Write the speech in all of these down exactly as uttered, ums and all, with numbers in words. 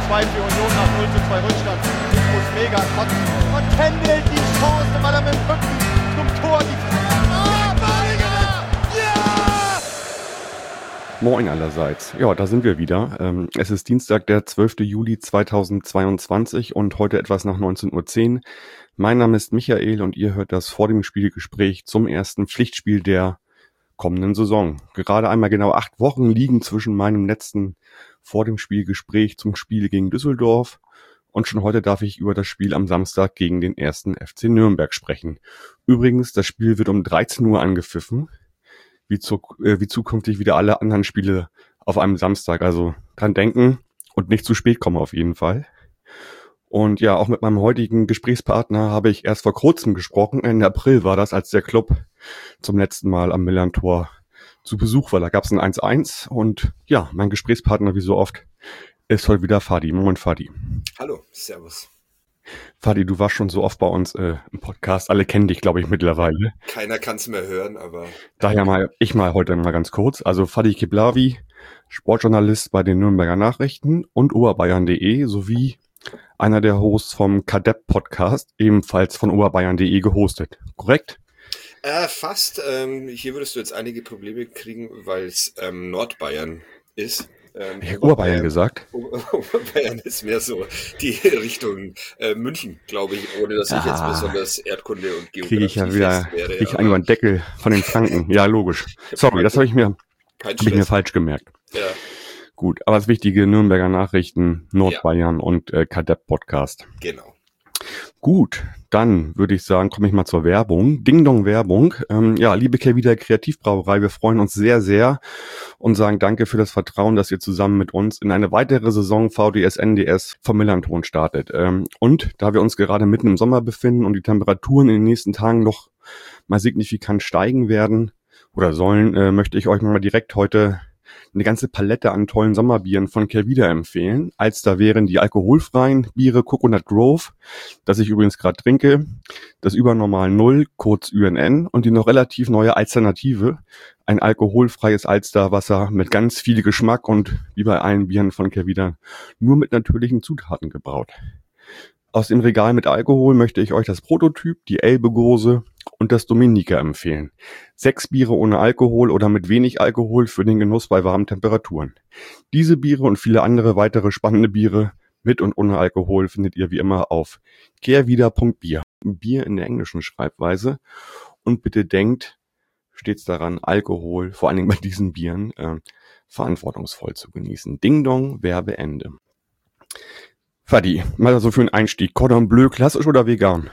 zwei für Union nach null zu zwei Rückstand. Ich muss mega kotzen. Und Kendall die Chance, weil er mit dem Rücken zum Tor die Ah, Badiger! Ja! Moin allerseits. Ja, da sind wir wieder. Ähm, es ist Dienstag, der zwölfter Juli zweitausendzweiundzwanzig und heute etwas nach neunzehn Uhr zehn. Mein Name ist Michael und ihr hört das vor dem Spielgespräch zum ersten Pflichtspiel der kommenden Saison. Gerade einmal genau acht Wochen liegen zwischen meinem letzten vor dem Spielgespräch zum Spiel gegen Düsseldorf und schon heute darf ich über das Spiel am Samstag gegen den ersten F C Nürnberg sprechen. Übrigens, das Spiel wird um dreizehn Uhr angepfiffen, wie, zu, äh, wie zukünftig wieder alle anderen Spiele auf einem Samstag. Also dran denken und nicht zu spät kommen auf jeden Fall. Und ja, auch mit meinem heutigen Gesprächspartner habe ich erst vor kurzem gesprochen. Ende April war das, als der Club zum letzten Mal am Millern-Tor zu Besuch war. Da gab es ein eins eins und ja, mein Gesprächspartner, wie so oft, ist heute wieder Fadi. Moin Fadi. Hallo, servus. Fadi, du warst schon so oft bei uns äh, im Podcast. Alle kennen dich, glaube ich, mittlerweile. Keiner kann es mehr hören, aber... Daher mal ich mal heute mal ganz kurz. Also Fadi Kiblavi, Sportjournalist bei den Nürnberger Nachrichten und oberbayern punkt de sowie einer der Hosts vom Kadepp-Podcast, ebenfalls von oberbayern punkt de gehostet. Korrekt? Äh, fast. Ähm, hier würdest du jetzt einige Probleme kriegen, weil es ähm, Nordbayern ist. Ähm, Ich habe Oberbayern gesagt. Oberbayern ist mehr so die Richtung äh, München, glaube ich, ohne dass ich jetzt Ah, besonders Erdkunde und Geografie Kriege ich ja wieder, fest wäre. kriege ich aber einen über den Deckel von den Franken. Ja, logisch. Sorry, das habe ich mir, kein habe ich mir Stress. falsch gemerkt. Ja, Gut, aber das wichtige Nürnberger Nachrichten, Nordbayern und äh, Kadepp-Podcast. genau. Gut, dann würde ich sagen, komme ich mal zur Werbung. Ding-Dong-Werbung. Ähm, ja, liebe Kelvida Kreativbrauerei, wir freuen uns sehr, sehr und sagen danke für das Vertrauen, dass ihr zusammen mit uns in eine weitere Saison V D S N D S vom Millern-Ton startet. Ähm, und da wir uns gerade mitten im Sommer befinden und die Temperaturen in den nächsten Tagen noch mal signifikant steigen werden oder sollen, äh, möchte ich euch mal direkt heute eine ganze Palette an tollen Sommerbieren von Kelvida empfehlen. Als da wären die alkoholfreien Biere Coconut Grove, das ich übrigens gerade trinke, das Übernormal Null, kurz Ü N N, und die noch relativ neue Alternative, ein alkoholfreies Alsterwasser mit ganz viel Geschmack und wie bei allen Bieren von Kelvida nur mit natürlichen Zutaten gebraut. Aus dem Regal mit Alkohol möchte ich euch das Prototyp, die Elbe-Gose und das Dominica empfehlen. Sechs Biere ohne Alkohol oder mit wenig Alkohol für den Genuss bei warmen Temperaturen. Diese Biere und viele andere weitere spannende Biere mit und ohne Alkohol findet ihr wie immer auf kehrwieder punkt bier. Bier in der englischen Schreibweise. Und bitte denkt stets daran, Alkohol, vor allen Dingen bei diesen Bieren, äh, verantwortungsvoll zu genießen. Ding Dong, Werbeende. Fadi, mal so für einen Einstieg. Cordon Bleu, klassisch oder vegan?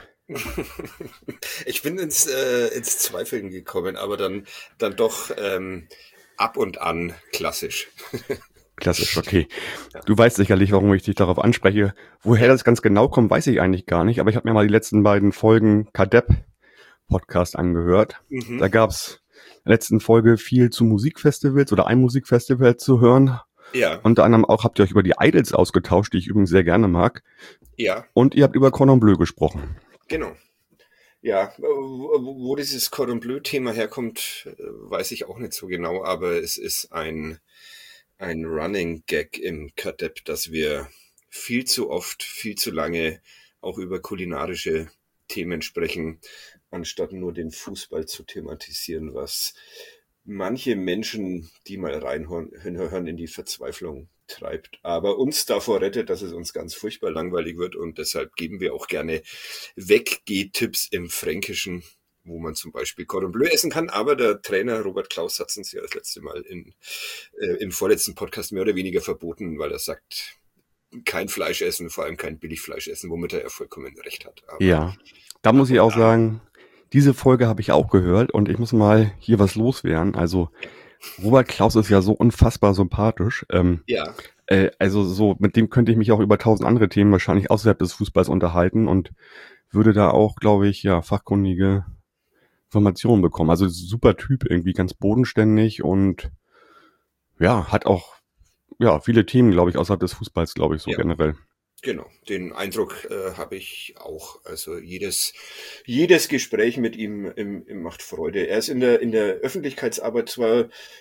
Ich bin ins, äh, ins Zweifeln gekommen, aber dann, dann doch ähm, ab und an klassisch. Klassisch, okay. Ja. Du weißt sicherlich, warum ich dich darauf anspreche. Woher das ganz genau kommt, weiß ich eigentlich gar nicht. Aber ich habe mir mal die letzten beiden Folgen Kadepp-Podcast angehört. Mhm. Da gab's in der letzten Folge viel zu Musikfestivals oder ein Musikfestival zu hören. Ja, Unter anderem auch habt ihr euch über die Idols ausgetauscht, die ich übrigens sehr gerne mag. ja, Und ihr habt über Cordon Bleu gesprochen. genau. Ja, wo, wo dieses Cordon Bleu-Thema herkommt, äh, weiß ich auch nicht so genau, aber es ist ein, ein Running Gag im Kadepp, dass wir viel zu oft, viel zu lange auch über kulinarische Themen sprechen, anstatt nur den Fußball zu thematisieren, was manche Menschen, die mal reinhören, in die Verzweiflung treibt, aber uns davor rettet, dass es uns ganz furchtbar langweilig wird, und deshalb geben wir auch gerne Weggeh-Tipps im Fränkischen, wo man zum Beispiel Cordon Bleu essen kann, aber der Trainer Robert Klaus hat es uns ja das letzte Mal in, äh, im vorletzten Podcast mehr oder weniger verboten, weil er sagt, kein Fleisch essen, vor allem kein Billigfleisch essen, womit er ja vollkommen recht hat. Aber Ja, da muss ich auch sagen, diese Folge habe ich auch gehört und ich muss mal hier was loswerden. Also Robert Klaus ist ja so unfassbar sympathisch. Ähm, ja, äh, also so, mit dem könnte ich mich auch über tausend andere Themen wahrscheinlich außerhalb des Fußballs unterhalten und würde da auch, glaube ich, ja, fachkundige Informationen bekommen. Also super Typ, irgendwie ganz bodenständig und ja, hat auch ja viele Themen, glaube ich, außerhalb des Fußballs, glaube ich, so Ja. generell. Genau, den Eindruck äh, habe ich auch. Also jedes jedes Gespräch mit ihm im, im macht Freude. Er ist in der in der Öffentlichkeitsarbeit zwar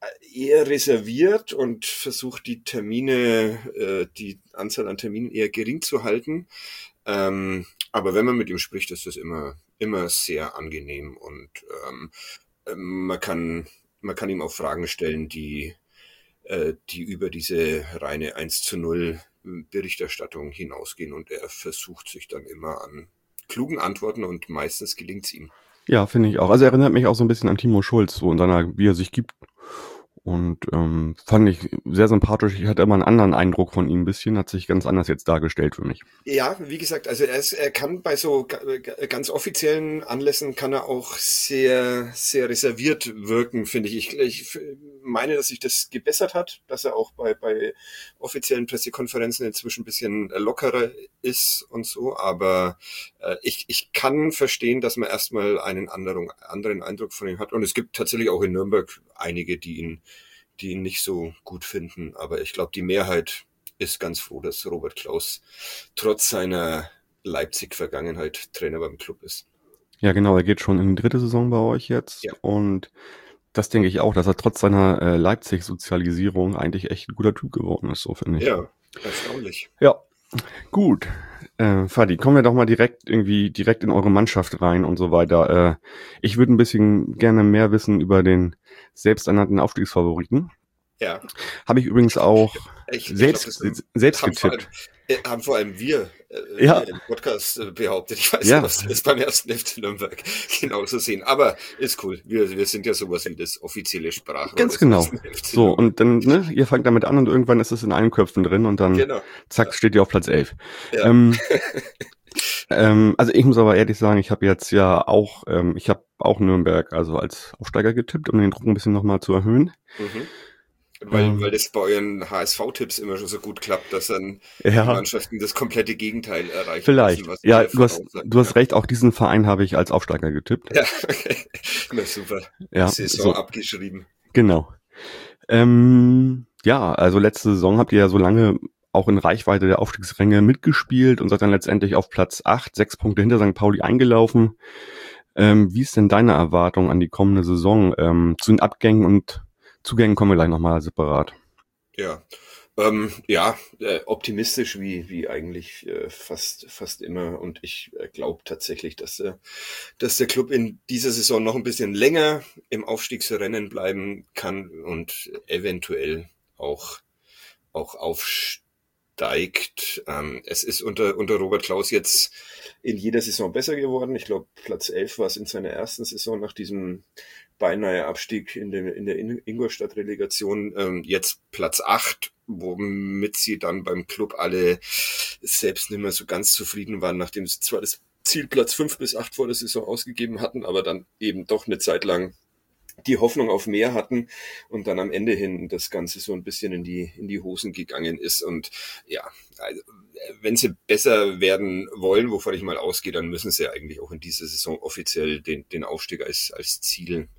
eher reserviert und versucht die Termine, äh, die Anzahl an Terminen eher gering zu halten. Ähm, aber wenn man mit ihm spricht, ist das immer, immer sehr angenehm und ähm, man kann, man kann ihm auch Fragen stellen, die, äh, die über diese reine eins zu null Berichterstattung hinausgehen und er versucht sich dann immer an klugen Antworten und meistens gelingt es ihm. Ja, finde ich auch. Also er erinnert mich auch so ein bisschen an Timo Schulz, so in seiner, wie er sich gibt. Und ähm, fand ich sehr sympathisch. Ich hatte immer einen anderen Eindruck von ihm ein bisschen, hat sich ganz anders jetzt dargestellt für mich. Ja, wie gesagt, also er, ist, er kann bei so ganz offiziellen Anlässen kann er auch sehr, sehr reserviert wirken, finde ich. ich. Ich meine, dass sich das gebessert hat, dass er auch bei, bei offiziellen Pressekonferenzen inzwischen ein bisschen lockerer ist und so. Aber äh, ich, ich kann verstehen, dass man erstmal einen anderen, anderen Eindruck von ihm hat. Und es gibt tatsächlich auch in Nürnberg einige, die ihn die ihn nicht so gut finden. Aber ich glaube, die Mehrheit ist ganz froh, dass Robert Klaus trotz seiner Leipzig-Vergangenheit Trainer beim Club ist. Ja, genau. Er geht schon in die dritte Saison bei euch jetzt. Ja. Und das denke ich auch, dass er trotz seiner äh, Leipzig-Sozialisierung eigentlich echt ein guter Typ geworden ist, so finde ich. Ja, erstaunlich. Ja, gut. Äh, Fadi, kommen wir doch mal direkt irgendwie direkt in eure Mannschaft rein und so weiter. Äh, ich würde ein bisschen gerne mehr wissen über den selbsternannten Aufstiegsfavoriten. Ja. Habe ich übrigens auch ich, selbst, ich glaub, das selbst haben getippt. Vor allem, haben vor allem wir äh, ja. im Podcast äh, behauptet. Ich weiß ja. nicht, ob wir das beim ersten F C Nürnberg genauso sehen. Aber ist cool. Wir, wir sind ja sowas wie das offizielle Sprachrohr. Ganz genau. So, und dann, ne, ihr fangt damit an und irgendwann ist es in allen Köpfen drin und dann genau. zack, ja. steht ihr auf Platz elf. Ja. Ähm, ähm, also ich muss aber ehrlich sagen, ich habe jetzt ja auch, ähm, ich habe auch Nürnberg also als Aufsteiger getippt, um den Druck ein bisschen nochmal zu erhöhen. Mhm. Weil, ähm, weil das bei euren H S V-Tipps immer schon so gut klappt, dass dann ja, die Mannschaften das komplette Gegenteil erreichen. Vielleicht. Müssen, was ja, du hast, du hast ja. recht, auch diesen Verein habe ich als Aufsteiger getippt. Ja, okay. Na super. Ja, Saison so. abgeschrieben. Genau. Ähm, ja, also letzte Saison habt ihr ja so lange auch in Reichweite der Aufstiegsränge mitgespielt und seid dann letztendlich auf Platz acht, sechs Punkte hinter Sankt Pauli eingelaufen. Ähm, wie ist denn deine Erwartung an die kommende Saison? Ähm, zu den Abgängen und Zugängen kommen wir gleich nochmal separat. Ja, ähm, ja, äh, optimistisch wie wie eigentlich äh, fast fast immer und ich äh, glaube tatsächlich, dass äh, dass der Club in dieser Saison noch ein bisschen länger im Aufstiegsrennen bleiben kann und eventuell auch auch aufsteigt. Ähm, es ist unter unter Robert Klaus jetzt in jeder Saison besser geworden. Ich glaube, Platz elf war es in seiner ersten Saison nach diesem beinahe Abstieg in der, in der Ingolstadt-Relegation, ähm, jetzt Platz acht, womit sie dann beim Club alle selbst nicht mehr so ganz zufrieden waren, nachdem sie zwar das Ziel Platz fünf bis acht vor der Saison ausgegeben hatten, aber dann eben doch eine Zeit lang die Hoffnung auf mehr hatten und dann am Ende hin das Ganze so ein bisschen in die, in die Hosen gegangen ist. Und ja, also, wenn sie besser werden wollen, wovon ich mal ausgehe, dann müssen sie eigentlich auch in dieser Saison offiziell den, den Aufstieg als, als Ziel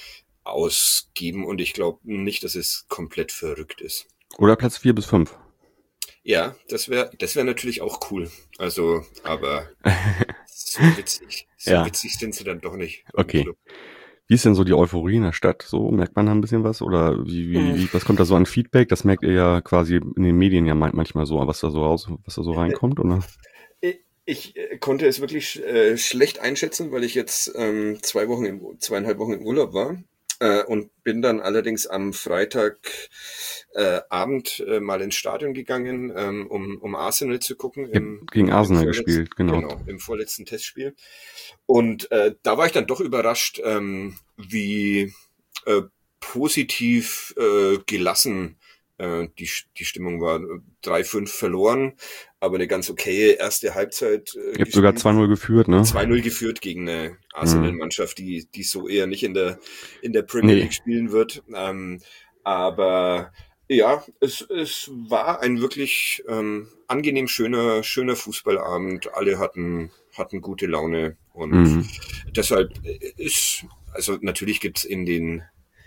ausgeben. Und ich glaube nicht, dass es komplett verrückt ist. Oder Platz vier bis fünf. Ja, das wäre das wäre natürlich auch cool. Also, aber so witzig. So ja. witzig sind sie dann doch nicht. Okay. Wie ist denn so die Euphorie in der Stadt? So, merkt man da ein bisschen was? Oder wie, wie, wie was kommt da so an Feedback? Das merkt ihr ja quasi in den Medien ja manchmal so, was da so raus, was da so reinkommt, oder? Ich, ich konnte es wirklich äh, schlecht einschätzen, weil ich jetzt ähm, zwei Wochen, im, zweieinhalb Wochen im Urlaub war. Äh, und bin dann allerdings am Freitag äh, Abend äh, mal ins Stadion gegangen, ähm, um, um Arsenal zu gucken. Im, ja, gegen Arsenal im gespielt, genau. Genau, im vorletzten Testspiel. Und äh, da war ich dann doch überrascht, ähm, wie äh, positiv äh, gelassen äh, die, die Stimmung war. drei fünf verloren, aber eine ganz okaye erste Halbzeit. Äh, Ihr habt sogar zwei null geführt, ne? zwei null geführt gegen eine Arsenal-Mannschaft, die, die so eher nicht in der, in der Premier League nee. spielen wird. Ähm, aber ja, es, es war ein wirklich ähm, angenehm schöner, schöner Fußballabend. Alle hatten, hatten gute Laune und mhm. deshalb ist, also natürlich gibt's in den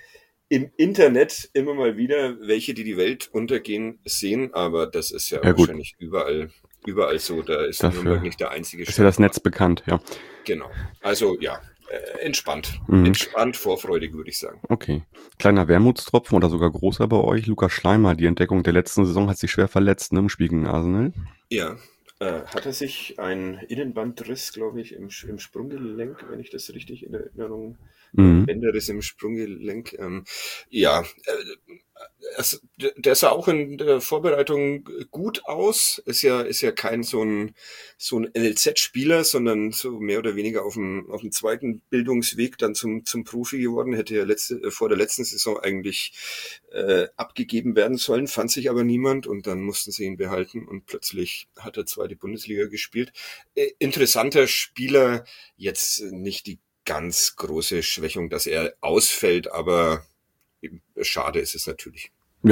im Internet immer mal wieder welche, die die Welt untergehen sehen, aber das ist ja, ja wahrscheinlich gut. überall überall so. Da ist Dafür Nürnberg nicht der einzige Stadt. Ist ja das Netz bekannt, ja. Genau. Also ja, Äh, entspannt. Mhm. Entspannt, vorfreudig, würde ich sagen. Okay. Kleiner Wermutstropfen oder sogar großer bei euch. Lukas Schleimer, die Entdeckung der letzten Saison, hat sich schwer verletzt, ne, im Spiel gegen Arsenal. Ja, äh, hat er sich einen Innenbandriss, glaube ich, im, im Sprunggelenk, wenn ich das richtig in Erinnerung habe. Mhm. Bänderriss im Sprunggelenk. Ähm, ja, äh, es, der sah auch in der Vorbereitung gut aus. Ist ja, ist ja kein so ein, so ein N L Z-Spieler, sondern so mehr oder weniger auf dem, auf dem zweiten Bildungsweg dann zum, zum Profi geworden. Hätte ja letzte, äh, vor der letzten Saison eigentlich äh, abgegeben werden sollen, fand sich aber niemand und dann mussten sie ihn behalten und plötzlich hat er zweite Bundesliga gespielt. Äh, interessanter Spieler, jetzt nicht die ganz große Schwächung, dass er ausfällt, aber schade ist es natürlich. Ja.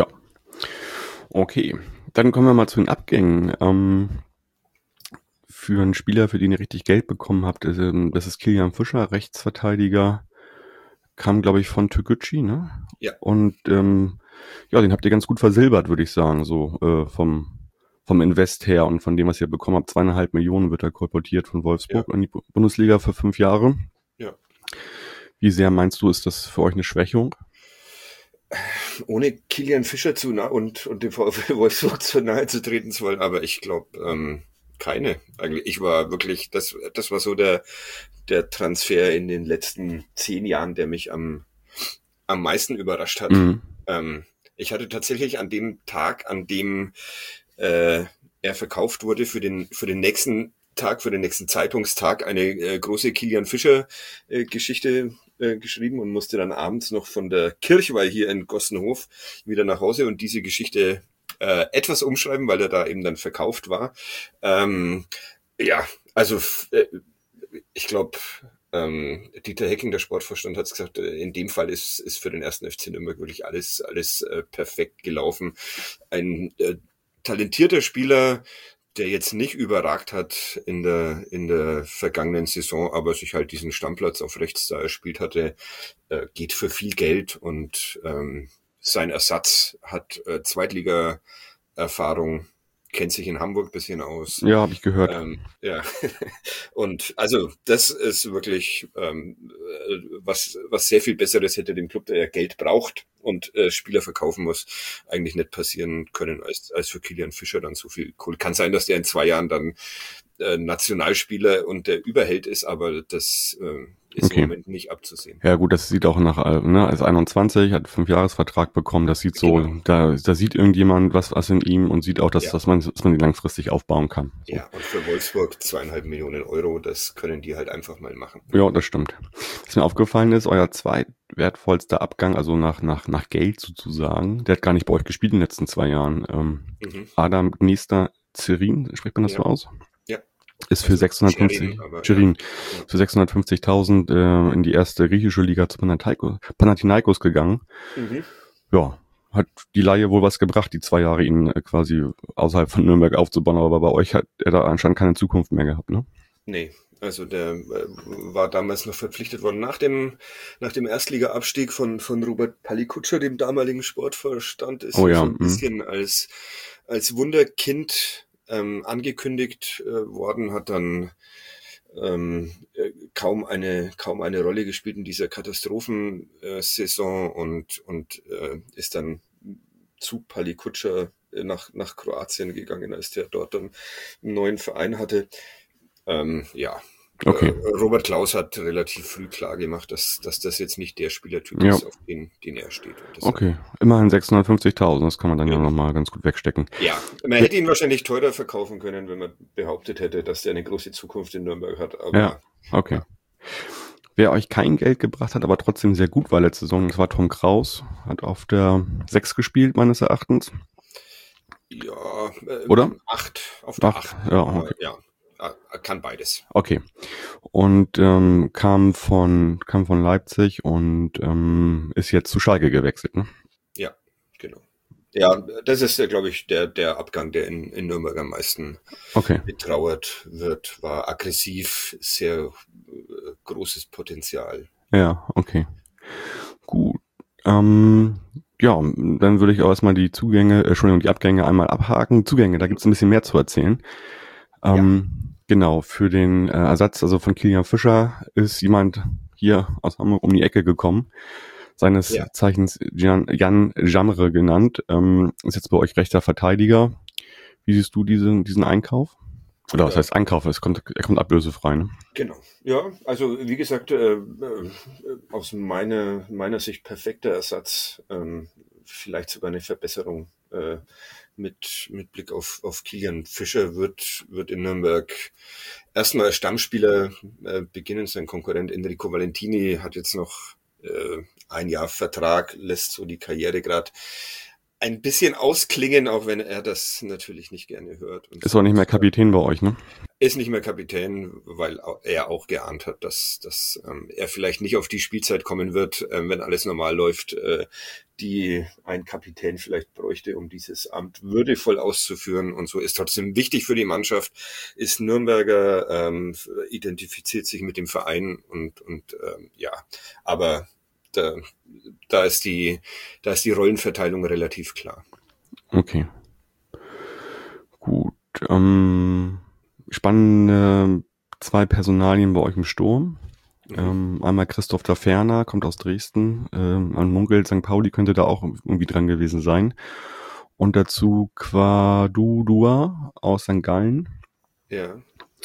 Okay. Dann kommen wir mal zu den Abgängen. Ähm, für einen Spieler, für den ihr richtig Geld bekommen habt, ist, ähm, das ist Kilian Fischer, Rechtsverteidiger, kam, glaube ich, von Toguchi, ne? Ja. Und ähm, ja, den habt ihr ganz gut versilbert, würde ich sagen, so äh, vom vom Invest her und von dem, was ihr bekommen habt. Zweieinhalb Millionen wird er kolportiert von Wolfsburg Ja. an die Bundesliga für fünf Jahre. Ja. Wie sehr meinst du, ist das für euch eine Schwächung? Ohne Kilian Fischer zu nah und, und dem VfL Wolfsburg zu nahe zu treten zu wollen, aber ich glaube, ähm, keine. Eigentlich, ich war wirklich, das, das war so der, der Transfer in den letzten zehn Jahren, der mich am, am meisten überrascht hat. Mhm. Ähm, ich hatte tatsächlich an dem Tag, an dem äh, er verkauft wurde, für den, für den nächsten Tag, für den nächsten Zeitungstag eine äh, große Kilian Fischer äh, Geschichte äh, geschrieben und musste dann abends noch von der Kirchweih hier in Gossenhof wieder nach Hause und diese Geschichte äh, etwas umschreiben, weil er da eben dann verkauft war. Ähm, ja, also äh, ich glaube, ähm, Dieter Hecking, der Sportvorstand, hat gesagt, äh, in dem Fall ist ist für den ersten F C Nürnberg wirklich alles alles äh, perfekt gelaufen. Ein äh, talentierter Spieler, der jetzt nicht überragt hat in der in der vergangenen Saison, aber sich halt diesen Stammplatz auf rechts da erspielt hatte, äh, geht für viel Geld und ähm, sein Ersatz hat äh, Zweitliga-Erfahrung, kennt sich in Hamburg ein bisschen aus. Ja, habe ich gehört. Ähm, ja, und also das ist wirklich ähm, was was sehr viel Besseres hätte dem Club, der ja Geld braucht und äh, Spieler verkaufen muss, eigentlich nicht passieren können, als als für Kilian Fischer dann so viel Kohle. Kann sein, dass der in zwei Jahren dann äh, Nationalspieler und der Überheld ist, aber das äh, ist Okay. im Moment nicht abzusehen. Ja gut, das sieht auch nach, äh, ne, als einundzwanzig, hat fünf Jahresvertrag bekommen, das sieht so, Genau. da, da sieht irgendjemand was, was in ihm und sieht auch, dass, Ja. dass man, dass man die langfristig aufbauen kann. So. Ja, und für Wolfsburg zweieinhalb Millionen Euro, das können die halt einfach mal machen. Ja, das stimmt. Was mir aufgefallen ist, euer zweitwertvollster Abgang, also nach, nach, nach Geld sozusagen, der hat gar nicht bei euch gespielt in den letzten zwei Jahren. Ähm, Mhm. Adam Gnester Zerin, spricht man das Ja. so aus? Ja. Ist für Also sechshundertfünfzig, Scherin, aber, Scherin, ja. für sechshundertfünfzigtausend äh, in die erste griechische Liga zu Panathinaikos, Panathinaikos gegangen. Mhm. Ja, hat die Leihe wohl was gebracht, die zwei Jahre ihn äh, quasi außerhalb von Nürnberg aufzubauen, aber bei euch hat er da anscheinend keine Zukunft mehr gehabt, ne? Nee, also der äh, war damals noch verpflichtet worden nach dem nach dem Erstliga-Abstieg von von Robert Palikutscher, dem damaligen Sportvorstand, ist Oh ja, so ein mhm. bisschen als als Wunderkind ähm, angekündigt äh, worden, hat dann ähm, äh, kaum eine kaum eine Rolle gespielt in dieser Katastrophensaison und und äh, ist dann zu Palikutscher nach nach Kroatien gegangen, als der dort dann einen neuen Verein hatte. Ähm, ja, Okay. äh, Robert Klaus hat relativ früh klar gemacht, dass, dass das jetzt nicht der Spielertyp Ja. ist, auf den, den er steht. Und deshalb- Okay, immerhin sechshundertfünfzigtausend, das kann man dann ja Ja. nochmal ganz gut wegstecken. Ja, man hätte ihn wahrscheinlich teurer verkaufen können, wenn man behauptet hätte, dass der eine große Zukunft in Nürnberg hat. Aber Ja, okay. Ja. Wer euch kein Geld gebracht hat, aber trotzdem sehr gut war letzte Saison, das war Tom Kraus, hat auf der sechs gespielt, meines Erachtens. ja, äh, Oder? Acht, auf der Acht, Acht. ja, Aber okay. ja, äh, kann beides. Okay. Und ähm, kam von kam von Leipzig und ähm, ist jetzt zu Schalke gewechselt, ne? Ja, genau. Ja, das ist, glaube ich, der, der Abgang, der in, in Nürnberg am meisten Okay. betrauert wird, war aggressiv, sehr äh, großes Potenzial. Ja, okay. Gut. Ähm, ja, dann würde ich auch erstmal die Zugänge, äh, Entschuldigung, die Abgänge einmal abhaken. Zugänge, da gibt es ein bisschen mehr zu erzählen. Ähm, Genau, für den äh, Ersatz, also von Kilian Fischer, ist jemand hier aus Hamburg um die Ecke gekommen. Seines Ja. Zeichens Jan, Jan Jamre genannt. Ähm, ist jetzt bei euch rechter Verteidiger. Wie siehst du diesen, diesen Einkauf? Oder was Ja. heißt Einkauf? Es kommt, er kommt ablösefrei, ne? Genau. Ja, also wie gesagt, äh, äh, aus meiner, meiner Sicht perfekter Ersatz, ähm, vielleicht sogar eine Verbesserung äh, mit, mit Blick auf, auf Kilian Fischer wird, wird in Nürnberg erstmal als Stammspieler äh, beginnen. Sein Konkurrent Enrico Valentini hat jetzt noch äh, ein Jahr Vertrag, lässt so die Karriere gerade ein bisschen ausklingen, auch wenn er das natürlich nicht gerne hört. Und Ist auch nicht mehr Kapitän bei euch, ne? Ist nicht mehr Kapitän, weil er auch geahnt hat, dass, dass ähm, er vielleicht nicht auf die Spielzeit kommen wird, äh, wenn alles normal läuft, äh, die ein Kapitän vielleicht bräuchte, um dieses Amt würdevoll auszuführen. Und so ist trotzdem wichtig für die Mannschaft, ist Nürnberger, ähm, identifiziert sich mit dem Verein und, und ähm, ja, aber da, da ist die, da ist die Rollenverteilung relativ klar. Okay. Gut. Ähm, spannende zwei Personalien bei euch im Sturm. Mhm. Ähm, einmal Christoph Taferner, kommt aus Dresden. Ähm, man munkelt, Sankt Pauli könnte da auch irgendwie dran gewesen sein. Und dazu Quadudua aus Sankt Gallen. Ja.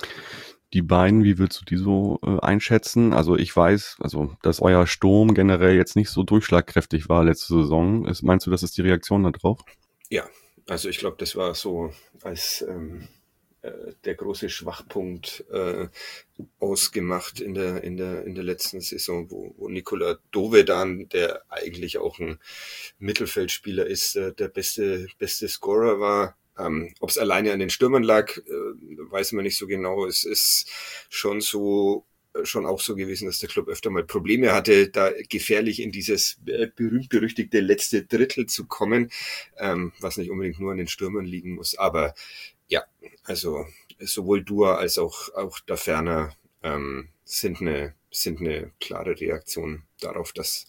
Die beiden, wie würdest du die so äh, einschätzen? Also ich weiß, also dass euer Sturm generell jetzt nicht so durchschlagkräftig war letzte Saison. Ist, meinst du, das ist die Reaktion darauf? Ja, also ich glaube, das war so als ähm, äh, der große Schwachpunkt äh, ausgemacht in der in der in der letzten Saison, wo, wo Nikola Dovedan, der eigentlich auch ein Mittelfeldspieler ist, äh, der beste beste Scorer war. Ähm, ob es alleine an den Stürmern lag, äh, weiß man nicht so genau. Es ist schon so, äh, schon auch so gewesen, dass der Club öfter mal Probleme hatte, da gefährlich in dieses äh, berühmt-berüchtigte letzte Drittel zu kommen, ähm, was nicht unbedingt nur an den Stürmern liegen muss. Aber ja, also sowohl Dua als auch auch Taferner ähm, sind eine sind eine klare Reaktion darauf, dass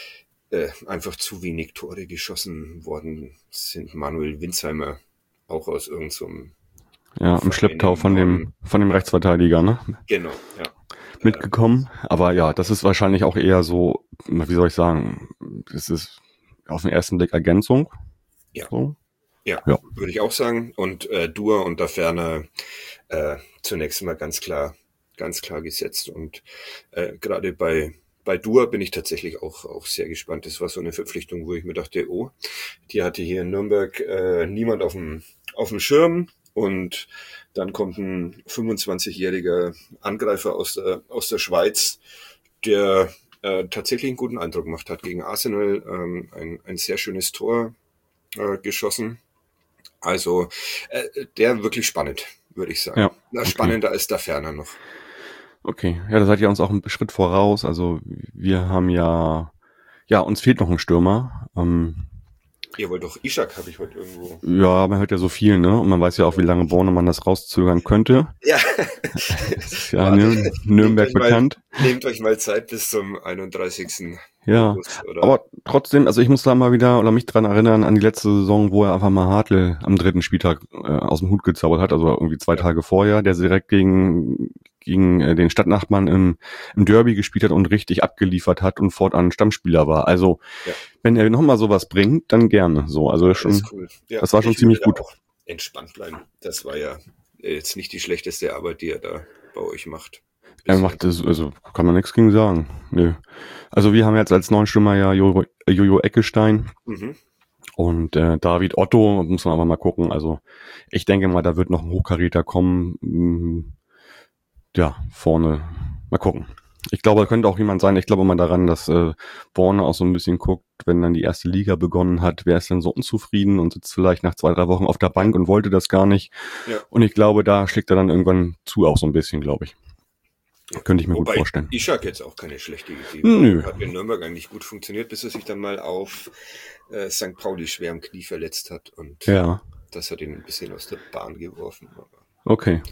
äh, einfach zu wenig Tore geschossen worden sind. Manuel Winsheimer auch aus irgendeinem ja, im Schlepptau von dem von dem Rechtsverteidiger, ne? Genau, ja. Mitgekommen. Aber ja, das ist wahrscheinlich auch eher so, wie soll ich sagen, das ist auf den ersten Blick Ergänzung. Ja. So. Ja, Ja. würde ich auch sagen. Und äh, Dua und Taferner äh, zunächst mal ganz klar, ganz klar gesetzt. Und äh, gerade bei bei Dua bin ich tatsächlich auch auch sehr gespannt. Das war so eine Verpflichtung, wo ich mir dachte, oh, die hatte hier in Nürnberg äh, niemand auf dem auf dem Schirm. Und dann kommt ein fünfundzwanzigjähriger Angreifer aus der aus der Schweiz, der äh, tatsächlich einen guten Eindruck gemacht hat gegen Arsenal, ähm, ein ein sehr schönes Tor äh, geschossen. Also äh, der wirklich spannend, würde ich sagen. Ja, Na, okay. Spannender als Taferner noch. Okay, ja, da seid ihr uns auch einen Schritt voraus. Also wir haben ja, ja, uns fehlt noch ein Stürmer. Ähm, Ihr wollt doch Ishak, habe ich heute irgendwo. ja, man hört ja so viel, ne? Und man weiß ja auch, wie lange Bornemann das rauszögern könnte. Ja. Das ist ja ne, Nürnberg nehmt bekannt. Mal, nehmt euch mal Zeit bis zum einunddreißigsten Ja, August, oder? aber trotzdem, also ich muss da mal wieder oder mich dran erinnern an die letzte Saison, wo er einfach mal Hartl am dritten Spieltag äh, aus dem Hut gezaubert hat, also irgendwie zwei Ja. Tage vorher, der direkt gegen gegen äh, den Stadtnachbarn im, im Derby gespielt hat und richtig abgeliefert hat und fortan Stammspieler war. Also Ja. wenn er nochmal sowas bringt, dann gerne. So, also schon. Das ist cool. Ja, das war schon ich ziemlich würde da gut. auch entspannt bleiben. Das war ja jetzt nicht die schlechteste Arbeit, die er da bei euch macht. Er macht das, also kann man nichts gegen sagen. Nö. Also wir haben jetzt als neuen Stürmer ja Jojo, Jojo Eckestein Mhm. und äh, David Otto, muss man aber mal gucken. Also ich denke mal, da wird noch ein Hochkaräter kommen. Hm, ja, vorne. Mal gucken. Ich glaube, da könnte auch jemand sein, ich glaube mal daran, dass äh, Borne auch so ein bisschen guckt, wenn dann die erste Liga begonnen hat, wer ist denn so unzufrieden und sitzt vielleicht nach zwei, drei Wochen auf der Bank und wollte das gar nicht. Ja. Und ich glaube, da schlägt er dann irgendwann zu auch so ein bisschen, glaube ich. Könnte ich mir Wobei gut vorstellen. Ishak jetzt auch keine schlechte Idee war. Nö. Hat in Nürnberg eigentlich gut funktioniert, bis er sich dann mal auf äh, Sankt Pauli schwer am Knie verletzt hat. Und Ja, das hat ihn ein bisschen aus der Bahn geworfen. Aber okay.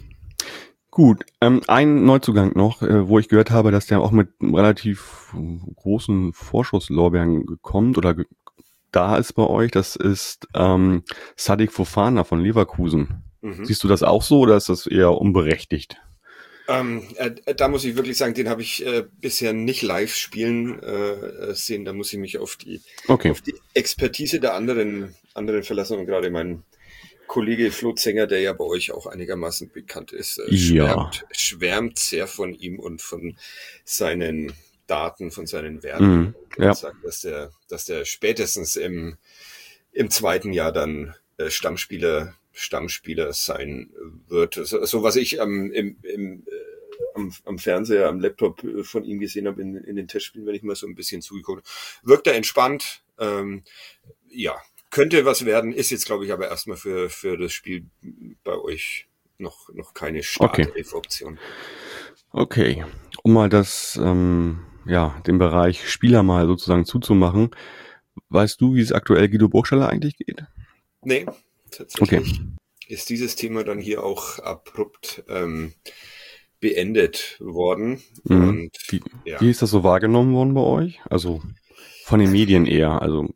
Gut, ähm, ein Neuzugang noch, äh, wo ich gehört habe, dass der auch mit relativ äh, großen Vorschusslorbeeren kommt oder ge- da ist bei euch, das ist ähm, Sadik Fofana von Leverkusen. mhm. Siehst du das auch so oder ist das eher unberechtigt? Ähm, äh, da muss ich wirklich sagen, den habe ich äh, bisher nicht live spielen äh, sehen. Da muss ich mich auf die, Okay. auf die Expertise der anderen, anderen verlassen. Und gerade mein Kollege Flo Zenger, der ja bei euch auch einigermaßen bekannt ist, äh, schwärmt, Ja. schwärmt sehr von ihm und von seinen Daten, von seinen Werten. Mhm. Und Ja. sagt, dass der, dass der spätestens im, im zweiten Jahr dann äh, Stammspieler Stammspieler sein wird. So, so was ich am, im, im, äh, am, am Fernseher, am Laptop von ihm gesehen habe in, in den Testspielen, wenn ich mal so ein bisschen zugeguckt habe. Wirkt er entspannt. Ähm, ja, könnte was werden, ist jetzt, glaube ich, aber erstmal für, für das Spiel bei euch noch, noch keine Startelf-Option. Okay. Um mal das, ähm, ja, den Bereich Spieler mal sozusagen zuzumachen. Weißt du, wie es aktuell Guido Burgstaller eigentlich geht? Nee, tatsächlich Okay. ist dieses Thema dann hier auch abrupt ähm, beendet worden. Mhm. Und Wie, ja. wie ist das so wahrgenommen worden bei euch? Also von den Medien eher. Also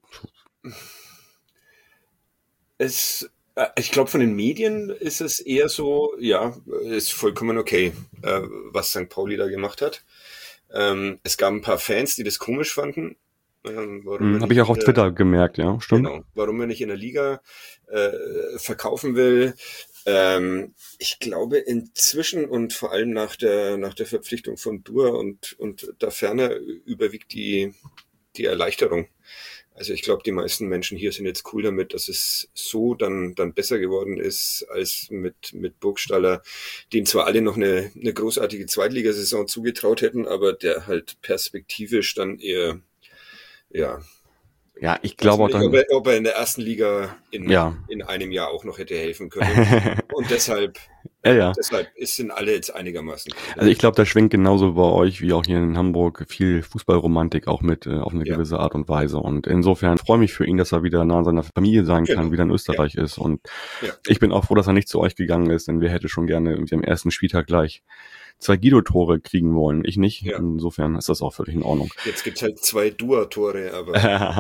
Es, äh, ich glaube, von den Medien ist es eher so, ja, ist vollkommen okay, äh, was Sankt Pauli da gemacht hat. Ähm, es gab ein paar Fans, die das komisch fanden. Ähm, warum mhm, man habe ich nicht auch auf in der- Twitter gemerkt, ja, stimmt. Genau, warum man nicht in der Liga äh, verkaufen will. Ähm, ich glaube inzwischen und vor allem nach der nach der Verpflichtung von Dur und und da ferner überwiegt die die Erleichterung. Also ich glaube, die meisten Menschen hier sind jetzt cool damit, dass es so dann dann besser geworden ist als mit mit Burgstaller, dem zwar alle noch eine eine großartige Zweitligasaison zugetraut hätten, aber der halt perspektivisch dann eher ja Ja, ich weiß glaube auch nicht, ob dann. er, ob er in der ersten Liga in, Ja. in einem Jahr auch noch hätte helfen können. Und deshalb, Ja, ja. deshalb ist, sind alle jetzt einigermaßen. Also ich glaube, da schwingt genauso bei euch wie auch hier in Hamburg viel Fußballromantik auch mit äh, auf eine Ja. gewisse Art und Weise. Und insofern freue ich mich für ihn, dass er wieder nah an seiner Familie sein kann, Genau. wieder in Österreich ist. Und Ja. ich bin auch froh, dass er nicht zu euch gegangen ist, denn wir hätte schon gerne irgendwie am ersten Spieltag gleich zwei Guido-Tore kriegen wollen. Ich nicht. Ja. Insofern ist das auch völlig in Ordnung. Jetzt gibt's halt zwei Dua-Tore, aber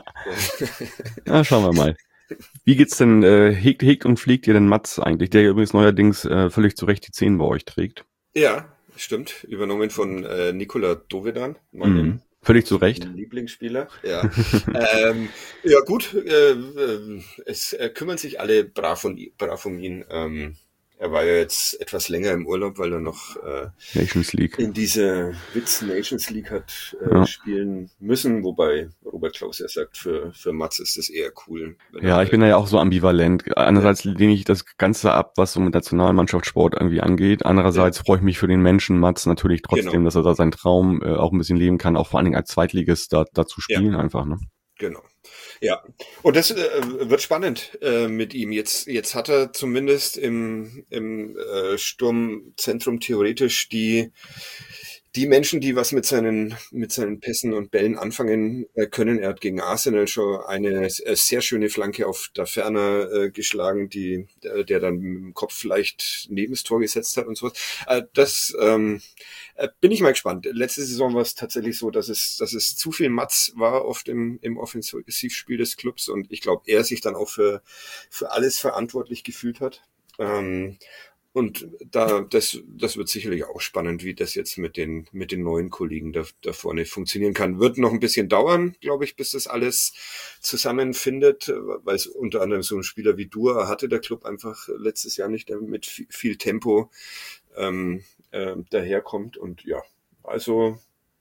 Ja, schauen wir mal. Wie geht's denn, äh, hegt, hegt und pflegt ihr denn Mats eigentlich, der übrigens neuerdings äh, völlig zu Recht die zehn bei euch trägt? ja, stimmt. Übernommen von äh, Nikola Dovedan, meinem Mhm. Völlig zu Recht. Lieblingsspieler. Ja, ähm, ja gut, äh, äh, es äh, kümmern sich alle brav, um, brav um ihn. Ähm, er war ja jetzt etwas länger im Urlaub, weil er noch äh, Nations League. in diese Witz Nations League hat äh, Ja. spielen müssen, wobei Robert Klaus ja sagt, für, für Mats ist das eher cool. wenn Ja, er- ich bin da ja auch so ambivalent. Einerseits lehne ich das Ganze ab, was so mit Nationalmannschaftssport irgendwie angeht. Andererseits freue ich mich für den Menschen Mats natürlich trotzdem, Genau. dass er da seinen Traum äh, auch ein bisschen leben kann, auch vor allen Dingen als Zweitligist da, da zu spielen einfach, ne? Genau. Ja, und das äh, wird spannend äh, mit ihm. Jetzt, jetzt hat er zumindest im, im äh, Sturmzentrum theoretisch die, die Menschen, die was mit seinen, mit seinen Pässen und Bällen anfangen äh, können. Er hat gegen Arsenal schon eine äh, sehr schöne Flanke auf der Ferner äh, geschlagen, die, der, der dann mit dem Kopf leicht neben das Tor gesetzt hat und sowas. Äh, das ähm, äh, bin ich mal gespannt. Letzte Saison war es tatsächlich so, dass es, dass es zu viel Matz war oft im, im Offensivspiel des Clubs und ich glaube, er sich dann auch für, für alles verantwortlich gefühlt hat. Ähm, und da, das, das wird sicherlich auch spannend, wie das jetzt mit den, mit den neuen Kollegen da, da vorne funktionieren kann. Wird noch ein bisschen dauern, glaube ich, bis das alles zusammenfindet, weil es unter anderem so ein Spieler wie Dua hatte der Club einfach letztes Jahr nicht mit viel, viel Tempo ähm, äh, daherkommt. Und ja, also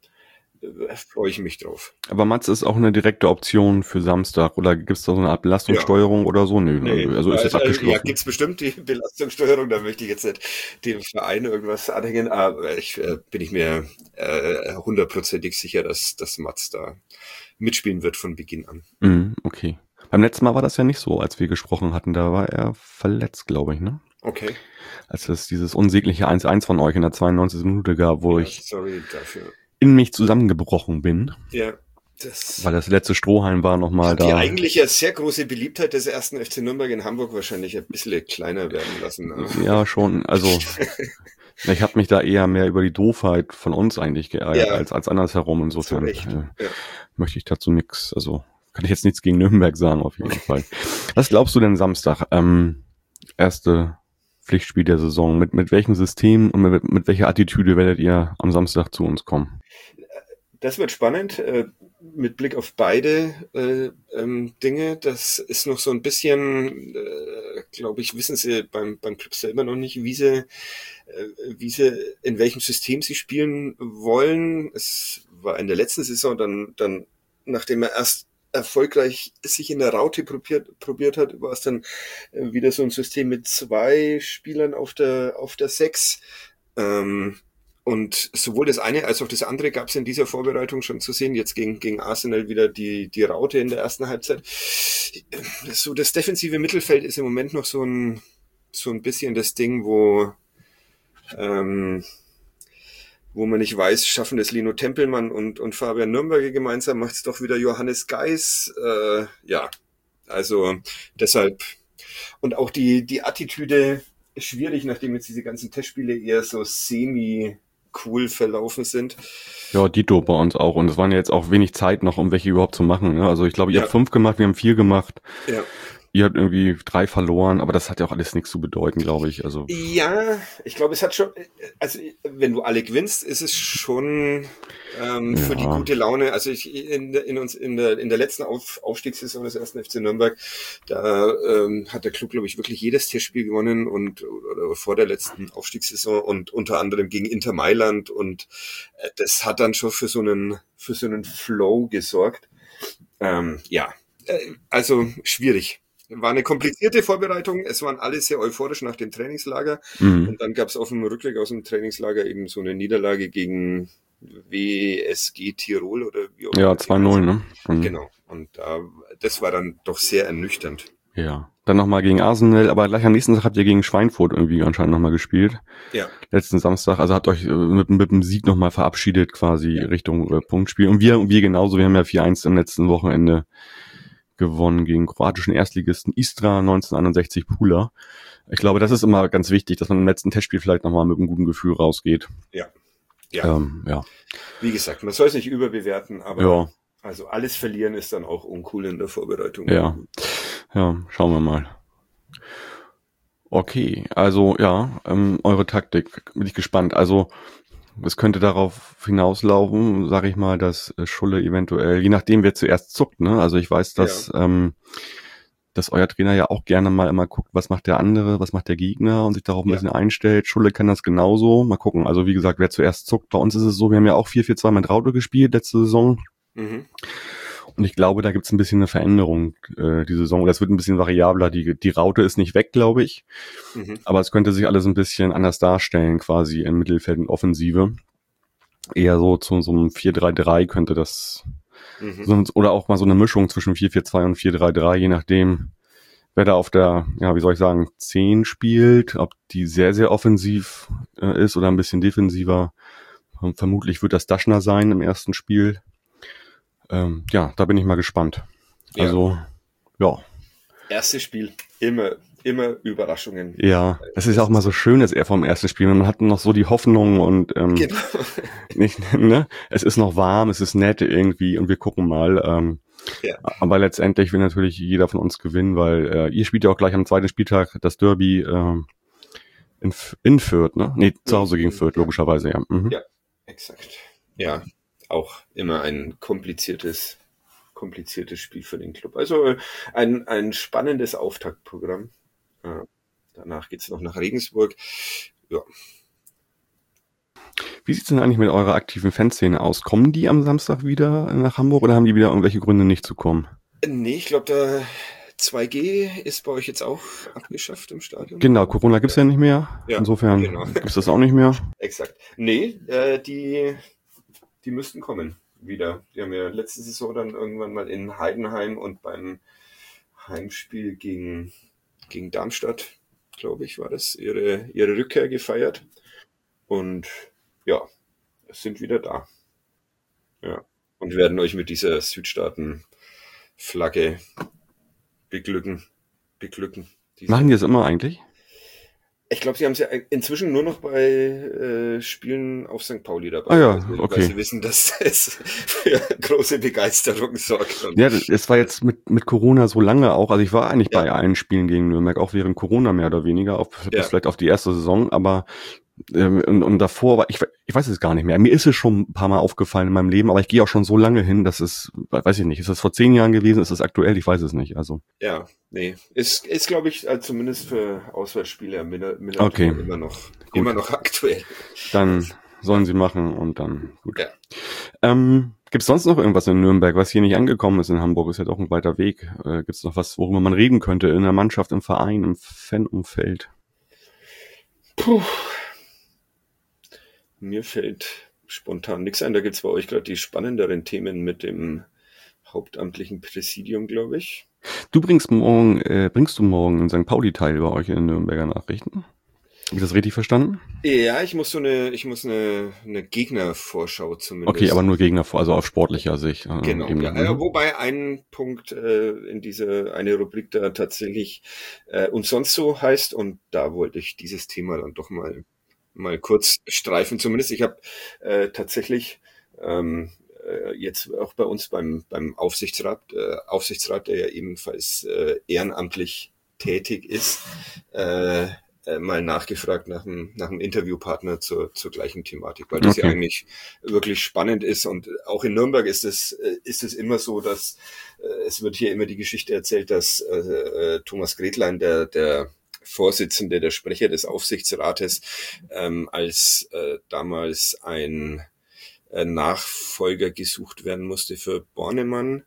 äh, freue ich mich drauf. Aber Mats ist auch eine direkte Option für Samstag oder gibt's da so eine Art Belastungssteuerung oder so? Nö, Nee, also ist jetzt also, abgeschlossen. Ja, gibt's bestimmt die Belastungssteuerung, da möchte ich jetzt nicht dem Verein irgendwas anhängen, aber ich äh, bin ich mir äh, hundertprozentig sicher, dass, dass Mats da mitspielen wird von Beginn an. Mhm, okay. Beim letzten Mal war das ja nicht so, als wir gesprochen hatten. Da war er verletzt, glaube ich, ne? Okay. Als es dieses unsägliche eins eins von euch in der zweiundneunzigsten Minute gab, wo Ja, ich sorry dafür. in mich zusammengebrochen bin, Ja, das weil das letzte Strohhalm war nochmal die da. eigentlich ja sehr große Beliebtheit des ersten F C Nürnberg in Hamburg wahrscheinlich ein bisschen kleiner werden lassen. Ja, schon, also ich habe mich da eher mehr über die Doofheit von uns eigentlich geärgert, Ja. als als andersherum. Insofern Zu Recht, äh, ja. möchte ich dazu nichts, also kann ich jetzt nichts gegen Nürnberg sagen, auf jeden Fall. Was glaubst du denn Samstag? Ähm, erste Pflichtspiel der Saison. Mit, mit welchem System und mit, mit welcher Attitüde werdet ihr am Samstag zu uns kommen? Das wird spannend, äh, mit Blick auf beide äh, ähm, Dinge. Das ist noch so ein bisschen, äh, glaube ich, wissen sie beim, beim Club selber noch nicht, wie sie, äh, wie sie, in welchem System sie spielen wollen. Es war in der letzten Saison dann, dann nachdem er erst erfolgreich sich in der Raute probiert, probiert hat, war es dann äh, wieder so ein System mit zwei Spielern auf der, auf der Sechs. Ähm, Und sowohl das eine als auch das andere gab es in dieser Vorbereitung schon zu sehen. Jetzt gegen, gegen Arsenal wieder die, die Raute in der ersten Halbzeit. So das defensive Mittelfeld ist im Moment noch so ein, so ein bisschen das Ding, wo, ähm, wo man nicht weiß, schaffen das Lino Tempelmann und, und Fabian Nürnberger gemeinsam, macht es doch wieder Johannes Geis. Äh, ja, also deshalb. Und auch die, die Attitüde ist schwierig, nachdem jetzt diese ganzen Testspiele eher so semi cool verlaufen sind. Ja, Dito bei uns auch. Und es waren ja jetzt auch wenig Zeit noch, um welche überhaupt zu machen. Ne? Also ich glaube, ihr Ja. habt fünf gemacht, wir haben vier gemacht. Ja. Ihr habt irgendwie drei verloren, aber das hat ja auch alles nichts zu bedeuten, glaube ich. Also Ja, ich glaube, es hat schon, also wenn du alle gewinnst, ist es schon ähm, für Ja. die gute Laune. Also ich in, in uns in der in der letzten Auf, Aufstiegssaison des ersten F C Nürnberg, da ähm, hat der Club, glaube ich, wirklich jedes Testspiel gewonnen und oder vor der letzten Aufstiegssaison und unter anderem gegen Inter Mailand und äh, das hat dann schon für so einen für so einen Flow gesorgt. Ähm, ja, äh, also schwierig. War eine komplizierte Vorbereitung. Es waren alle sehr euphorisch nach dem Trainingslager. mhm. Und dann gab es auf dem Rückweg aus dem Trainingslager eben so eine Niederlage gegen W S G Tirol oder wie auch ja, immer. zwei null, ne? Mhm. Genau. Und da, das war dann doch sehr ernüchternd. Ja. Dann nochmal gegen Arsenal, aber gleich am nächsten Tag habt ihr gegen Schweinfurt irgendwie anscheinend nochmal gespielt. Ja, Letzten Samstag, also habt euch äh, mit, mit dem Sieg nochmal verabschiedet quasi Ja. Richtung äh, Punktspiel. Und wir, wir genauso, wir haben ja vier eins im letzten Wochenende gewonnen gegen kroatischen Erstligisten Istra neunzehnhunderteinundsechzig Pula. Ich glaube, das ist immer ganz wichtig, dass man im letzten Testspiel vielleicht nochmal mit einem guten Gefühl rausgeht. ja, ja. Ähm, ja. Wie gesagt, man soll es nicht überbewerten, aber Ja, also alles verlieren ist dann auch uncool in der Vorbereitung. ja, ja, schauen wir mal. Okay, also ja, ähm, eure Taktik, bin ich gespannt. Also es könnte darauf hinauslaufen, sage ich mal, dass äh, Schulle eventuell, je nachdem wer zuerst zuckt, ne? Also ich weiß, dass ähm, dass euer Trainer ja auch gerne mal immer guckt, was macht der andere, was macht der Gegner und sich darauf ein Ja. bisschen einstellt. Schulle kann das genauso. Mal gucken. Also wie gesagt, wer zuerst zuckt. Bei uns ist es so, wir haben ja auch vier vier zwei mit Raute gespielt letzte Saison. Mhm. Und ich glaube, da gibt es ein bisschen eine Veränderung äh, die Saison. Oder es wird ein bisschen variabler. Die, die Raute ist nicht weg, glaube ich. Mhm. Aber es könnte sich alles ein bisschen anders darstellen, quasi im Mittelfeld und Offensive. Eher so zu so einem vier drei drei könnte das, Mhm. sonst, oder auch mal so eine Mischung zwischen vier vier zwei und vier drei drei, je nachdem, wer da auf der, ja, wie soll ich sagen, zehn spielt, ob die sehr, sehr offensiv äh, ist oder ein bisschen defensiver. Ähm, vermutlich wird das Daschner sein im ersten Spiel. Ähm, ja, da bin ich mal gespannt. Ja. Also, ja. Erstes Spiel, immer, immer Überraschungen. Ja, das ist ja auch mal so schön, dass er vom ersten Spiel, man hat noch so die Hoffnung und ähm, Genau. nicht, ne? Es ist noch warm, es ist nett irgendwie und wir gucken mal. Ähm, Ja. Aber letztendlich will natürlich jeder von uns gewinnen, weil äh, ihr spielt ja auch gleich am zweiten Spieltag das Derby ähm, in, F- in Fürth, ne? Nee, zu Hause gegen Fürth, logischerweise, ja. Mhm. Ja. Exakt. Ja, auch immer ein kompliziertes, kompliziertes Spiel für den Club. Also äh, ein, ein spannendes Auftaktprogramm. Äh, danach geht's noch nach Regensburg. Ja. Wie sieht's denn eigentlich mit eurer aktiven Fanszene aus? Kommen die am Samstag wieder nach Hamburg oder haben die wieder irgendwelche Gründe nicht zu kommen? Nee, ich glaube, da zwei G ist bei euch jetzt auch abgeschafft im Stadion. Genau, Corona gibt's ja nicht mehr. Ja, Insofern genau. gibt's das auch nicht mehr. Exakt. Nee, äh, die, die müssten kommen wieder. Die haben ja letzte Saison dann irgendwann mal in Heidenheim und beim Heimspiel gegen, gegen Darmstadt, glaube ich, war das, ihre, ihre Rückkehr gefeiert. Und ja, sind wieder da. Ja. Und werden euch mit dieser Südstaaten-Flagge beglücken. beglücken. Diese- Machen die das immer eigentlich? Ich glaube, sie haben sie inzwischen nur noch bei äh, Spielen auf Sankt Pauli dabei. Ah ja, also, okay. Weil sie wissen, dass es für große Begeisterung sorgt. Und Ja, das- es war jetzt mit, mit Corona so lange auch, also ich war eigentlich Ja. bei allen Spielen gegen Nürnberg, auch während Corona mehr oder weniger, auf, bis Ja. vielleicht auf die erste Saison, aber ähm, und, und davor war, ich, we- ich weiß es gar nicht mehr. Mir ist es schon ein paar Mal aufgefallen in meinem Leben, aber ich gehe auch schon so lange hin, dass es, weiß ich nicht, ist das vor zehn Jahren gewesen, ist es aktuell, ich weiß es nicht, also. Ja, nee. Ist, ist glaube ich, äh, zumindest für Auswärtsspiele am Miller, Miller Okay. immer noch, immer noch aktuell. Dann sollen sie machen und dann, gut. Ja. Ähm, gibt's sonst noch irgendwas in Nürnberg, was hier nicht angekommen ist in Hamburg? Ist ja doch ein weiter Weg. Äh, gibt's noch was, worüber man reden könnte in der Mannschaft, im Verein, im Fanumfeld? Puh. Mir fällt spontan nichts ein. Da gibt's bei euch gerade die spannenderen Themen mit dem hauptamtlichen Präsidium, glaube ich. Du bringst morgen, äh, bringst du morgen in Sankt Pauli teil bei euch in den Nürnberger Nachrichten? Habe ich das richtig verstanden? Ja, ich muss so eine, ich muss eine, eine Gegnervorschau zumindest. Okay, aber nur Gegner vor, also auf sportlicher Sicht. äh, Genau, Ebene. ja, äh, wobei ein Punkt äh, in diese eine Rubrik da tatsächlich äh, und sonst so heißt, und da wollte ich dieses Thema dann doch mal mal kurz streifen. Zumindest ich habe äh, tatsächlich ähm, äh, jetzt auch bei uns beim beim Aufsichtsrat äh, Aufsichtsrat, der ja ebenfalls äh, ehrenamtlich tätig ist, äh, äh, mal nachgefragt nach einem nach einem Interviewpartner zur zur gleichen Thematik, weil das Okay. ja eigentlich wirklich spannend ist, und auch in Nürnberg ist es äh, ist es immer so, dass äh, es wird hier immer die Geschichte erzählt, dass äh, äh, Thomas Gretlein, der der Vorsitzende, der Sprecher des Aufsichtsrates, ähm, als äh, damals ein äh, Nachfolger gesucht werden musste für Bornemann,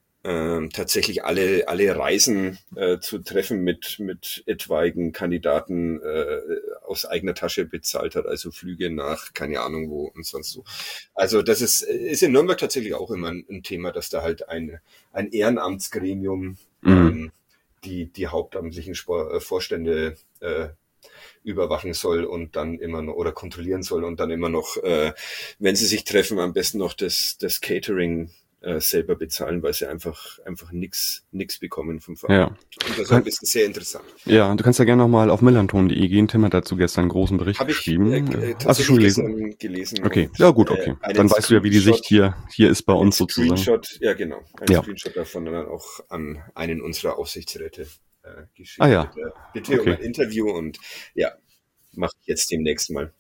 ähm, tatsächlich alle alle Reisen äh, zu treffen mit mit etwaigen Kandidaten äh, aus eigener Tasche bezahlt hat, also Flüge nach keine Ahnung wo und sonst so. Also das ist ist in Nürnberg tatsächlich auch immer ein, ein Thema, dass da halt ein ein Ehrenamtsgremium Mhm. ähm, die die hauptamtlichen Spor äh, Vorstände äh, überwachen soll und dann immer noch oder kontrollieren soll und dann immer noch, äh, wenn sie sich treffen, am besten noch das das Catering äh, selber bezahlen, weil sie einfach einfach nix nix bekommen vom Verein. Ja. Und das war ein bisschen sehr interessant. Ja, du kannst ja gerne nochmal auf millanton punkt de gehen. Tim hat dazu gestern einen großen Bericht Habe ich geschrieben. äh, Äh, äh, Hast du schon tatsächlich gelesen? gestern gelesen. Okay, und, ja gut, äh, okay. einen Dann weißt du ja, wie die Screenshot- Sicht hier hier ist bei einen uns sozusagen. Screenshot, ja genau, ein Ja. Screenshot davon dann auch an einen unserer Aufsichtsräte äh, geschickt. Ah ja. Bitte, bitte Okay. um ein Interview, und ja, mache ich jetzt demnächst mal.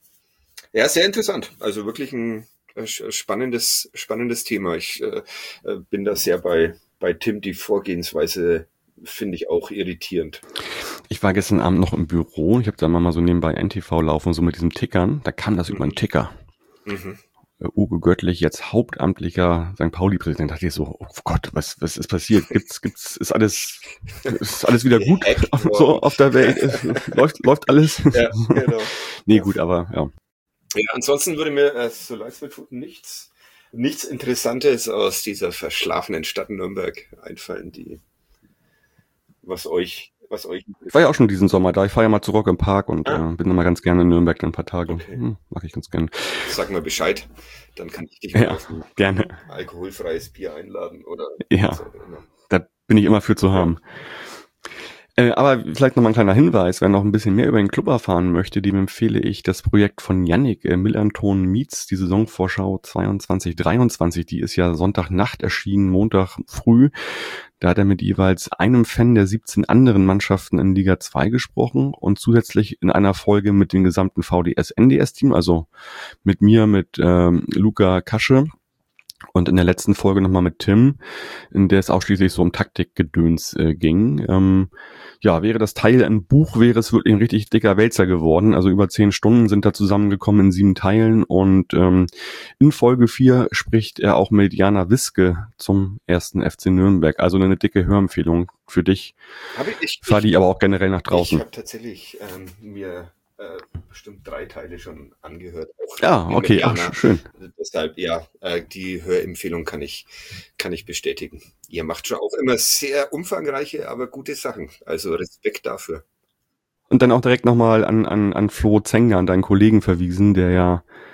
Ja, sehr interessant. Also wirklich ein äh, spannendes, spannendes Thema. Ich äh, äh, bin da sehr bei, bei Tim. Die Vorgehensweise finde ich auch irritierend. Ich war gestern Abend noch im Büro. Ich habe da mal so nebenbei N T V laufen, so mit diesem Tickern. Da kam das über einen Ticker. Mhm. Äh, Uwe Göttlich, jetzt hauptamtlicher Sankt Pauli-Präsident. Da dachte ich so, oh Gott, was, was ist passiert? Gibt's, gibt's, ist alles, ist alles wieder gut? Gehackt worden. So auf der Welt? Ist, läuft, läuft alles? Ja, genau. Nee, Ja. gut, aber ja. Ja, ansonsten würde mir, äh, so leid es mir tut, nichts, nichts Interessantes aus dieser verschlafenen Stadt Nürnberg einfallen, die, was euch, was euch. Ich war ja auch schon diesen Sommer da. Ich fahre ja mal zu Rock im Park und Ah. äh, bin immer ganz gerne in Nürnberg dann ein paar Tage. Okay. Hm, mag ich ganz gerne. Sag mal Bescheid, dann kann ich dich mal Ja, auf ein gerne. alkoholfreies Bier einladen oder Ja. was auch immer. Da bin ich immer für zu haben. Äh, aber vielleicht nochmal ein kleiner Hinweis, wer noch ein bisschen mehr über den Club erfahren möchte, dem empfehle ich das Projekt von Yannick, äh, Millanton Meets, die Saisonvorschau zweiundzwanzig dreiundzwanzig, die ist ja Sonntagnacht erschienen, Montag früh. Da hat er mit jeweils einem Fan der siebzehn anderen Mannschaften in Liga zwei gesprochen und zusätzlich in einer Folge mit dem gesamten V D S-N D S-Team, also mit mir, mit ähm, Luca Kasche. Und in der letzten Folge nochmal mit Tim, in der es ausschließlich so um Taktikgedöns äh, ging. Ähm, ja, wäre das Teil ein Buch, wäre es wirklich ein richtig dicker Wälzer geworden. Also über zehn Stunden sind da zusammengekommen in sieben Teilen. Und ähm, in Folge vier spricht er auch mit Jana Wiske zum ersten F C Nürnberg. Also eine dicke Hörempfehlung für dich, Habe ich, ich, Fadi, aber auch generell nach ich draußen. habe tatsächlich ähm, mir äh, bestimmt drei Teile schon angehört. Auch Ja, mit okay, Jana. ach, schön. Deshalb, ja, äh, die Hörempfehlung kann ich, kann ich bestätigen. Ihr macht schon auch immer sehr umfangreiche, aber gute Sachen. Also Respekt dafür. Und dann auch direkt nochmal an, an, an Flo Zenger, an deinen Kollegen verwiesen, der ja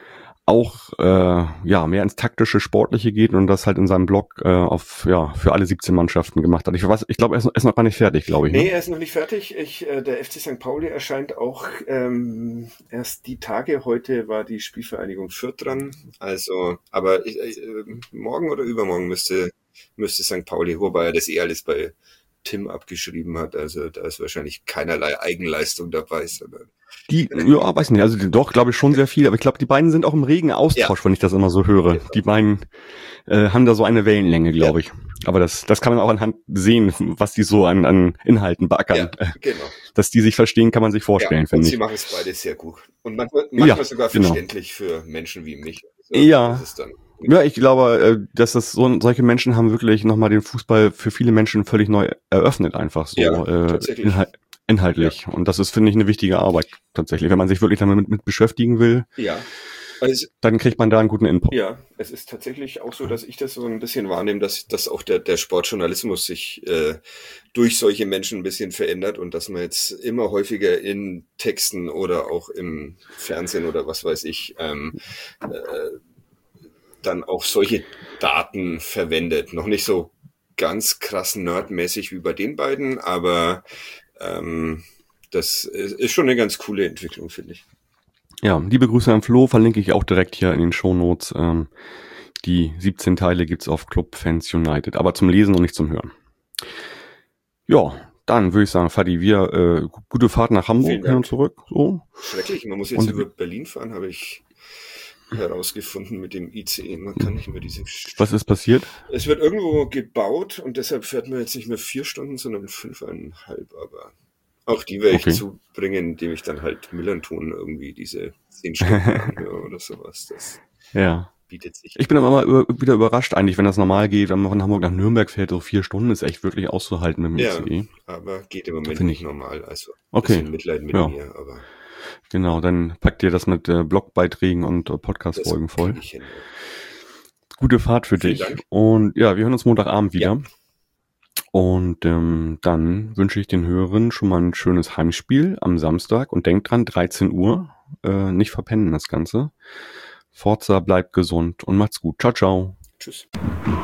auch äh, ja mehr ins taktische, sportliche geht und das halt in seinem Blog äh, auf ja für alle siebzehn Mannschaften gemacht hat. Ich weiß, ich glaube, er ist, ist noch gar nicht fertig, glaube ich. Nee, ne? er ist noch nicht fertig. Ich, äh, der F C Sankt Pauli erscheint auch ähm, erst die Tage. Heute war die Spielvereinigung Fürth dran. Also, aber ich, äh, morgen oder übermorgen müsste müsste Sankt Pauli, wobei er das eh alles bei Tim abgeschrieben hat. Also da ist wahrscheinlich keinerlei Eigenleistung dabei, sondern Die, ja, weiß nicht, also die, doch, glaube ich schon sehr viel, aber ich glaube, die beiden sind auch im regen Austausch, Ja. wenn ich das immer so höre. Genau. Die beiden äh, haben da so eine Wellenlänge, glaube Ja. ich. Aber das, das kann man auch anhand sehen, was die so an, an Inhalten beackern. Ja, genau. Dass die sich verstehen, kann man sich vorstellen, Ja, und finde sie ich. machen es beide sehr gut. Und manchmal, manchmal Ja, sogar genau. verständlich für Menschen wie mich. Also, Ja. das ist dann, Ja, ich glaube, äh, dass das so solche Menschen haben wirklich nochmal den Fußball für viele Menschen völlig neu eröffnet, einfach so Ja, äh, tatsächlich. inhal inhaltlich. Und das ist, finde ich, eine wichtige Arbeit tatsächlich. Wenn man sich wirklich damit mit beschäftigen will, ja. Also, dann kriegt man da einen guten Input. ja, es ist tatsächlich auch so, dass ich das so ein bisschen wahrnehme, dass, dass auch der, der Sportjournalismus sich äh, durch solche Menschen ein bisschen verändert und dass man jetzt immer häufiger in Texten oder auch im Fernsehen oder was weiß ich ähm, äh, dann auch solche Daten verwendet. Noch nicht so ganz krass nerdmäßig wie bei den beiden, aber ähm, das ist, ist schon eine ganz coole Entwicklung, finde ich. Ja, liebe Grüße an Flo, verlinke ich auch direkt hier in den Shownotes. Ähm, die siebzehn Teile gibt's auf Club Fans United, aber zum Lesen und nicht zum Hören. Ja, dann würde ich sagen, Fadi, wir äh, gute Fahrt nach Vielen Hamburg hin Dank. und zurück. So. Schrecklich, man muss jetzt Und- über Berlin fahren, habe ich herausgefunden mit dem I C E. Man kann nicht mehr diese... Was ist passiert? Es wird irgendwo gebaut und deshalb fährt man jetzt nicht mehr vier Stunden, sondern fünfeinhalb, aber auch die werde ich Okay. zubringen, indem ich dann halt Millern-Ton irgendwie diese zehn Stunden anhöre oder sowas. Das Ja. bietet sich. Ich bin aber immer über, wieder überrascht eigentlich, wenn das normal geht, wenn man von Hamburg nach Nürnberg fährt, so vier Stunden ist echt wirklich auszuhalten mit dem Ja, I C E. aber geht im Moment Finde nicht ich. normal. Also ein Okay. bisschen Mitleid mit Ja. mir, aber Genau, dann packt ihr das mit äh, Blogbeiträgen und äh, das Podcast-Folgen voll. kriege ich hin. Gute Fahrt für Vielen dich. Dank. Und ja, wir hören uns Montagabend wieder. Ja. Und ähm, dann wünsche ich den Hörern schon mal ein schönes Heimspiel am Samstag. Und denkt dran, dreizehn Uhr, äh, nicht verpennen das Ganze. Forza, bleibt gesund und macht's gut. Ciao, ciao. Tschüss.